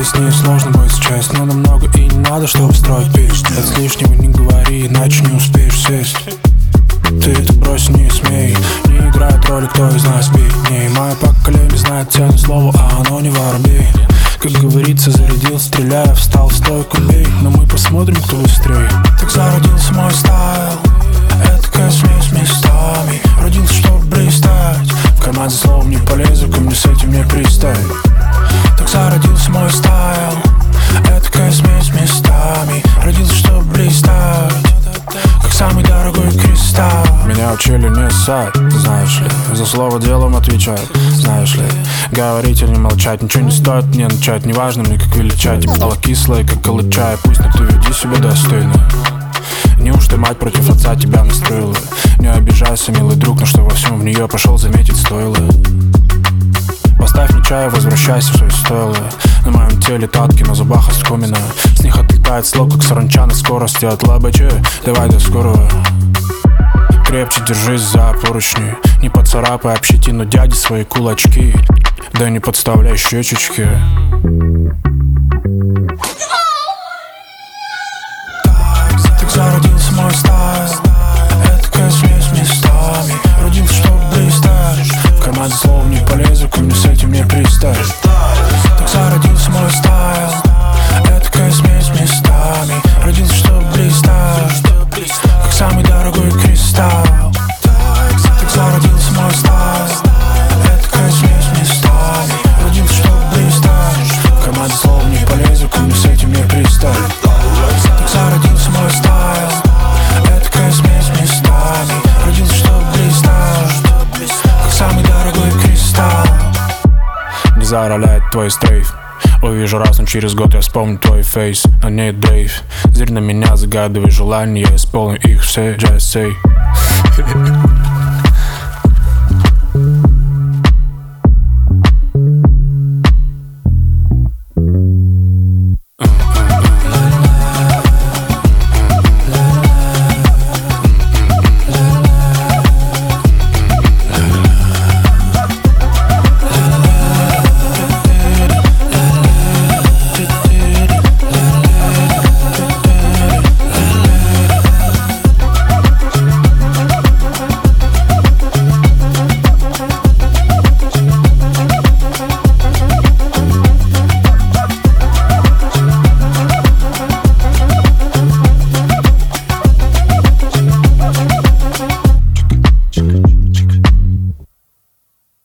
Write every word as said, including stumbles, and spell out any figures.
Здесь не сложно быть честным, но намного и не надо, чтобы строить пиздец. Лишнего не говори, иначе не успеешь сесть. Ты это брось, не смей. Не играет роли, кто из нас бедней. Мое поколение знает цену слова, а оно не воробей. Как говорится, зарядил, стреляя, встал в стойку, бей. Но мы посмотрим, кто быстрее. Так зародился мой стайл. Эдакая смесь местами. Родился, чтобы блистать. В карман за словом не полезу, ко мне с этим не пристать. Так зародился мой стайл. Эдакая смесь местами. Родился, чтобы блистать. Как самый дорогой кристалл. Меня учили не ссать, знаешь ли. За слово делом отвечать, знаешь ли. Говорить или молчать, ничего не стоит мне начать. Неважно мне, как величать. Стало кислое, как калача. Пусть но ты веди себя достойно. Неужто мать против отца тебя настроила? Не обижайся, милый друг, но что во всем в нее пошел, заметить стоило. Поставь мне чай, возвращайся в свое стойло. На моем теле татки, на зубах оскомина. С них отлетает слог, как саранча на скорости от лабачи. Давай до скорого. Крепче держись за поручни. Не поцарапай об щетину дяди свои кулачки. Да не подставляй щечечки. Так зародился мой стайл. Эдакая смесь местами. Родился, чтобы блистать. В карман за словом не полезу, ко мне с этим не пристать. Так зародился мой стайл. Эдакая смесь местами. Родился, чтобы блистать. Как самый дорогой кристалл. Так зародился мой стайл. Эдакая смесь местами. Родился, чтобы блистать. В карман за словом не полезу, ко мне с этим не пристать. Так зародился мой стайл. Эдакая смесь местами. Родился, чтобы блистать. Как самый дорогой кристалл. Не зароляет твой стрейф. Увижу раз, но через год я вспомню твой фейс. На ней дрейф. Зырь на меня, загадывай желания, я исполню их все. Just say